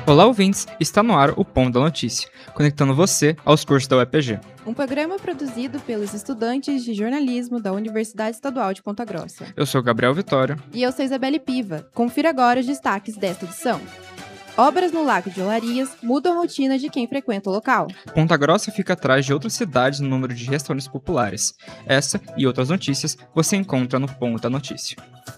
Olá, ouvintes! Está no ar o Ponto da Notícia, conectando você aos cursos da UEPG. Um programa produzido pelos estudantes de jornalismo da Universidade Estadual de Ponta Grossa. Eu sou Gabriel Vitória. E eu sou Isabelle Piva. Confira agora os destaques desta edição. Obras no Lago de Olarias mudam a rotina de quem frequenta o local. Ponta Grossa fica atrás de outras cidades no número de restaurantes populares. Essa e outras notícias você encontra no Ponto da Notícia.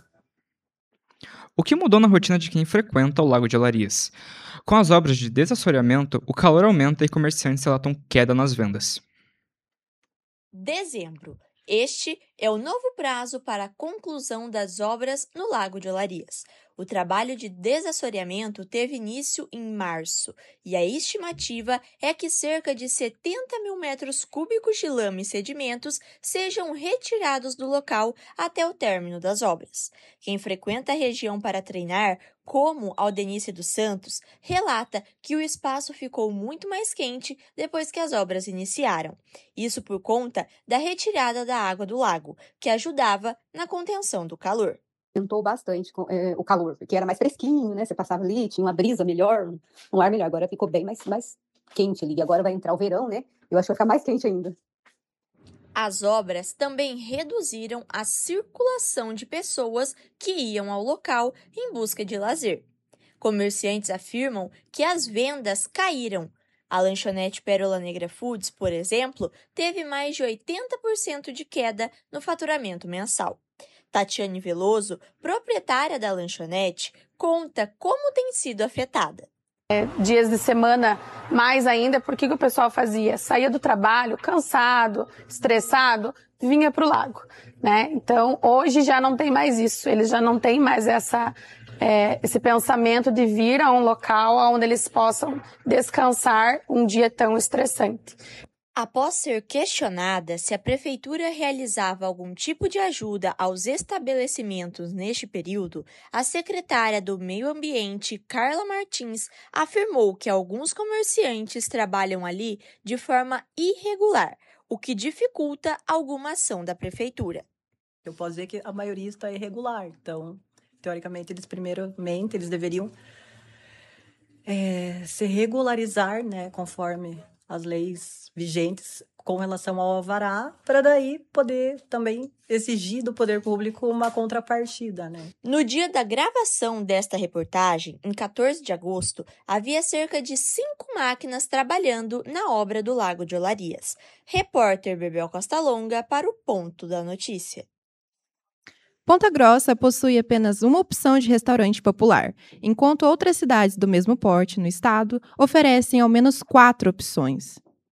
O que mudou na rotina de quem frequenta o Lago de Olarias? Com as obras de desassoreamento, o calor aumenta e comerciantes relatam queda nas vendas. Dezembro. Este é o novo prazo para a conclusão das obras no Lago de Olarias. O trabalho de desassoreamento teve início em março e a estimativa é que cerca de 70 mil metros cúbicos de lama e sedimentos sejam retirados do local até o término das obras. Quem frequenta a região para treinar, como Aldenice dos Santos, relata que o espaço ficou muito mais quente depois que as obras iniciaram. Isso por conta da retirada da água do lago, que ajudava na contenção do calor. Aumentou bastante o calor, porque era mais fresquinho, né? Você passava ali, tinha uma brisa melhor, um ar melhor. Agora ficou bem mais quente ali. Agora vai entrar o verão, né? Eu acho que vai ficar mais quente ainda. As obras também reduziram a circulação de pessoas que iam ao local em busca de lazer. Comerciantes afirmam que as vendas caíram. A lanchonete Pérola Negra Foods, por exemplo, teve mais de 80% de queda no faturamento mensal. Tatiane Veloso, proprietária da lanchonete, conta como tem sido afetada. Dias de semana, mais ainda, porque o pessoal fazia? Saía do trabalho cansado, estressado, vinha para o lago, né? Então, hoje já não tem mais isso, eles já não têm mais esse pensamento de vir a um local onde eles possam descansar um dia tão estressante. Após ser questionada se a prefeitura realizava algum tipo de ajuda aos estabelecimentos neste período, a secretária do Meio Ambiente, Carla Martins, afirmou que alguns comerciantes trabalham ali de forma irregular, o que dificulta alguma ação da prefeitura. Eu posso dizer que a maioria está irregular, então, teoricamente, eles deveriam se regularizar, né, conforme as leis vigentes com relação ao alvará, para daí poder também exigir do poder público uma contrapartida, né? No dia da gravação desta reportagem, em 14 de agosto, havia cerca de 5 máquinas trabalhando na obra do Lago de Olarias. Repórter Bebel Costa Longa para o Ponto da Notícia. Ponta Grossa possui apenas uma opção de restaurante popular, enquanto outras cidades do mesmo porte no estado oferecem ao menos 4 opções.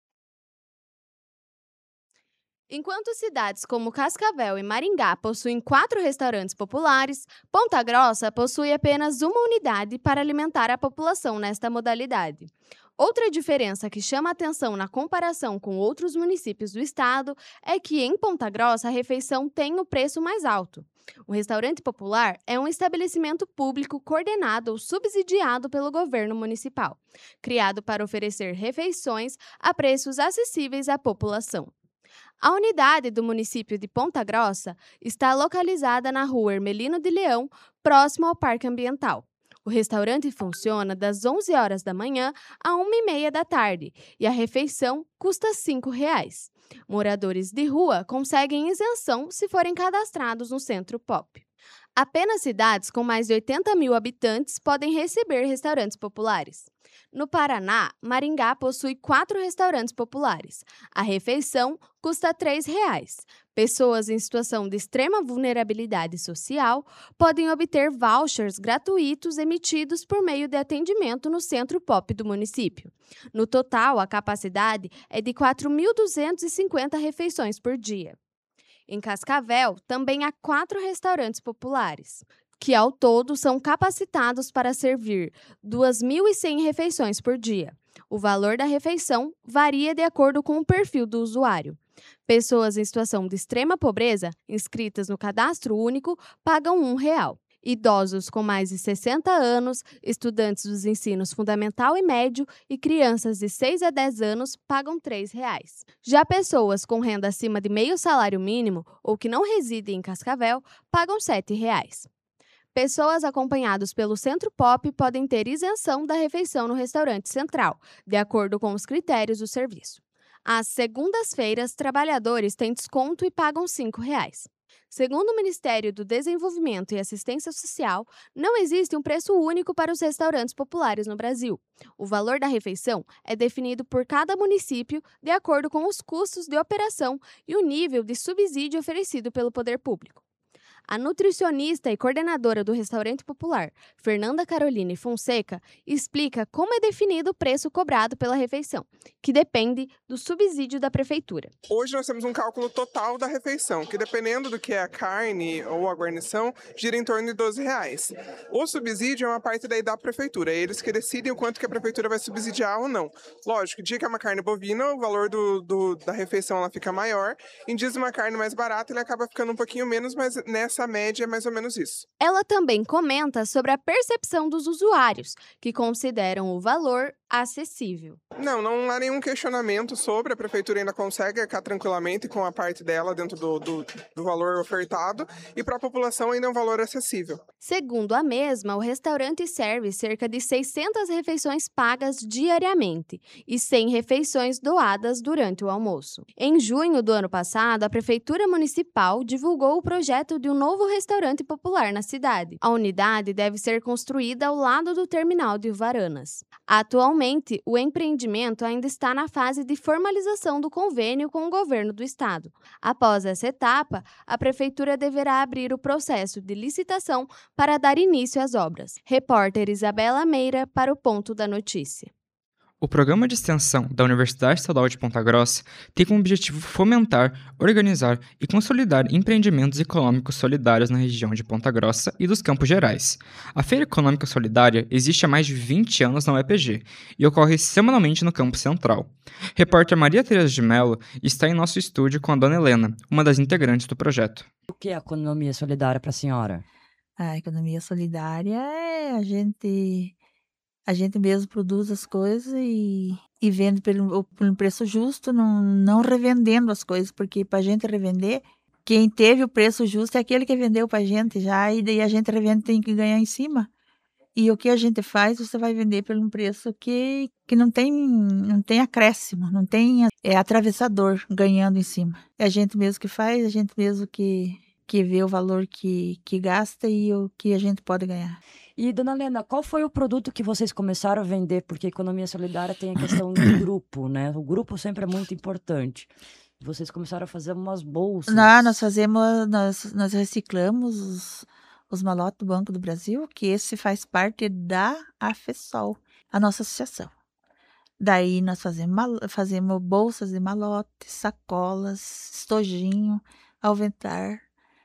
Enquanto cidades como Cascavel e Maringá possuem 4 restaurantes populares, Ponta Grossa possui apenas uma unidade para alimentar a população nesta modalidade. Outra diferença que chama atenção na comparação com outros municípios do estado é que em Ponta Grossa a refeição tem o preço mais alto. O restaurante popular é um estabelecimento público coordenado ou subsidiado pelo governo municipal, criado para oferecer refeições a preços acessíveis à população. A unidade do município de Ponta Grossa está localizada na rua Hermelino de Leão, próximo ao Parque Ambiental. O restaurante funciona das 11 horas da manhã a 1h30 da tarde e a refeição custa R$ 5,00. Moradores de rua conseguem isenção se forem cadastrados no Centro Pop. Apenas cidades com mais de 80 mil habitantes podem receber restaurantes populares. No Paraná, Maringá possui 4 restaurantes populares. A refeição custa R$ 3,00. Pessoas em situação de extrema vulnerabilidade social podem obter vouchers gratuitos emitidos por meio de atendimento no Centro Pop do município. No total, a capacidade é de 4.250 refeições por dia. Em Cascavel, também há 4 restaurantes populares, que ao todo são capacitados para servir 2.100 refeições por dia. O valor da refeição varia de acordo com o perfil do usuário. Pessoas em situação de extrema pobreza, inscritas no Cadastro Único, pagam R$ 1,00. Idosos com mais de 60 anos, estudantes dos ensinos fundamental e médio e crianças de 6 a 10 anos pagam R$ 3,00. Já pessoas com renda acima de meio salário mínimo ou que não residem em Cascavel pagam R$ 7,00. Pessoas acompanhadas pelo Centro Pop podem ter isenção da refeição no restaurante central, de acordo com os critérios do serviço. Às segundas-feiras, trabalhadores têm desconto e pagam R$ 5,00. Segundo o Ministério do Desenvolvimento e Assistência Social, não existe um preço único para os restaurantes populares no Brasil. O valor da refeição é definido por cada município de acordo com os custos de operação e o nível de subsídio oferecido pelo poder público. A nutricionista e coordenadora do restaurante popular, Fernanda Caroline Fonseca, explica como é definido o preço cobrado pela refeição, que depende do subsídio da prefeitura. Hoje nós temos um cálculo total da refeição, que dependendo do que é a carne ou a guarnição, gira em torno de R$ 12,00. O subsídio é uma parte daí da prefeitura, é eles que decidem o quanto que a prefeitura vai subsidiar ou não. Lógico, dia que é uma carne bovina, o valor da refeição ela fica maior, em dias de uma carne mais barata ele acaba ficando um pouquinho menos, mas nessa média é mais ou menos isso. Ela também comenta sobre a percepção dos usuários, que consideram o valor acessível. Não há nenhum questionamento sobre, a prefeitura ainda consegue arcar tranquilamente com a parte dela dentro do valor ofertado, e para a população ainda é um valor acessível. Segundo a mesma, o restaurante serve cerca de 600 refeições pagas diariamente e 100 refeições doadas durante o almoço. Em junho do ano passado, a Prefeitura Municipal divulgou o projeto de um novo restaurante popular na cidade. A unidade deve ser construída ao lado do terminal de Uvaranas. Atualmente, o empreendimento ainda está na fase de formalização do convênio com o governo do estado. Após essa etapa, a Prefeitura deverá abrir o processo de licitação para dar início às obras. Repórter Isabela Meira para o Ponto da Notícia. O programa de extensão da Universidade Estadual de Ponta Grossa tem como objetivo fomentar, organizar e consolidar empreendimentos econômicos solidários na região de Ponta Grossa e dos Campos Gerais. A Feira Econômica Solidária existe há mais de 20 anos na UEPG e ocorre semanalmente no Campus Central. Repórter Maria Tereza de Mello está em nosso estúdio com a Dona Helena, uma das integrantes do projeto. O que é a economia solidária para a senhora? A economia solidária é a gente mesmo produz as coisas e vende por um preço justo, não revendendo as coisas, porque para a gente revender, quem teve o preço justo é aquele que vendeu para a gente já, e daí a gente revende, tem que ganhar em cima. E o que a gente faz, você vai vender por um preço que não tem acréscimo, não tem atravessador ganhando em cima. É a gente mesmo que faz, a gente mesmo que vê o valor que gasta e o que a gente pode ganhar. E, Dona Helena, qual foi o produto que vocês começaram a vender? Porque a economia solidária tem a questão do grupo, né? O grupo sempre é muito importante. Vocês começaram a fazer umas bolsas. Nós reciclamos os malotes do Banco do Brasil, que esse faz parte da AFESOL, a nossa associação. Daí nós fazemos bolsas de malote, sacolas, estojinho, alventar,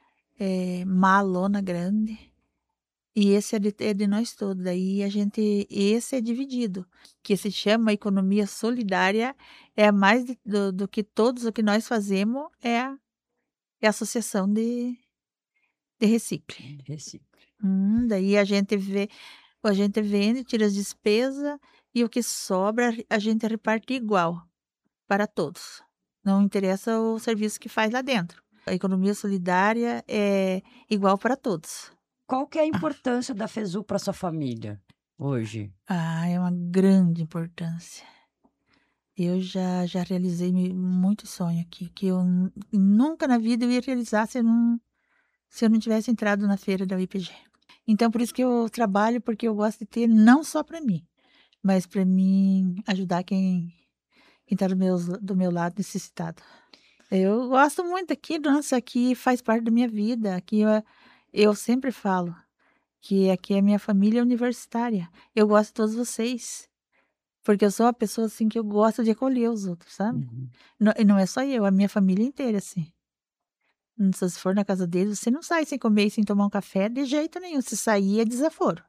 malona grande. E esse é de nós todos. Daí esse é dividido, que se chama economia solidária, é mais do que todos o que nós fazemos é a associação de recicle. Daí a gente vende, tira as despesas e o que sobra a gente reparte igual para todos. Não interessa o serviço que faz lá dentro. A economia solidária é igual para todos. Qual que é a importância da FESU para sua família hoje? É uma grande importância. Eu já realizei muito sonho aqui, que eu nunca na vida eu ia realizar se eu não tivesse entrado na feira da UEPG. Então, por isso que eu trabalho, porque eu gosto de ter não só para mim, mas para mim ajudar quem está do meu lado necessitado. Eu gosto muito aqui, nossa, aqui faz parte da minha vida, aqui eu sempre falo que aqui é minha família universitária. Eu gosto de todos vocês. Porque eu sou uma pessoa assim que eu gosto de acolher os outros, sabe? Uhum. E não é só eu, a minha família inteira, assim. Se você for na casa deles, você não sai sem comer e sem tomar um café de jeito nenhum. Se sair é desaforo.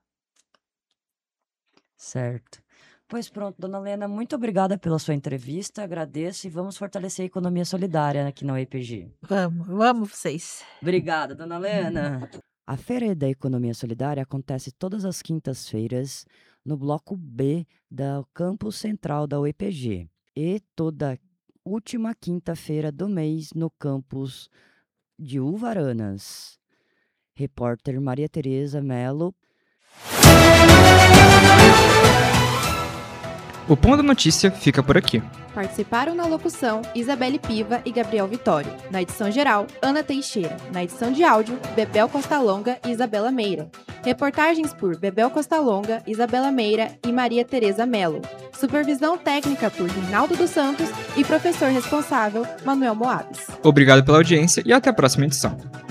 Certo. Pois pronto, Dona Helena, muito obrigada pela sua entrevista, agradeço e vamos fortalecer a economia solidária aqui na UEPG. Vamos vocês. Obrigada, Dona Helena. A Feira da Economia Solidária acontece todas as quintas-feiras no bloco B do campus central da UEPG e toda última quinta-feira do mês no campus de Uvaranas. Repórter Maria Tereza Mello. O Pão da Notícia fica por aqui. Participaram na locução Isabelle Piva e Gabriel Vitório. Na edição geral, Ana Teixeira. Na edição de áudio, Bebel Costa Longa e Isabela Meira. Reportagens por Bebel Costa Longa, Isabela Meira e Maria Tereza Mello. Supervisão técnica por Rinaldo dos Santos e professor responsável, Manuel Moabes. Obrigado pela audiência e até a próxima edição.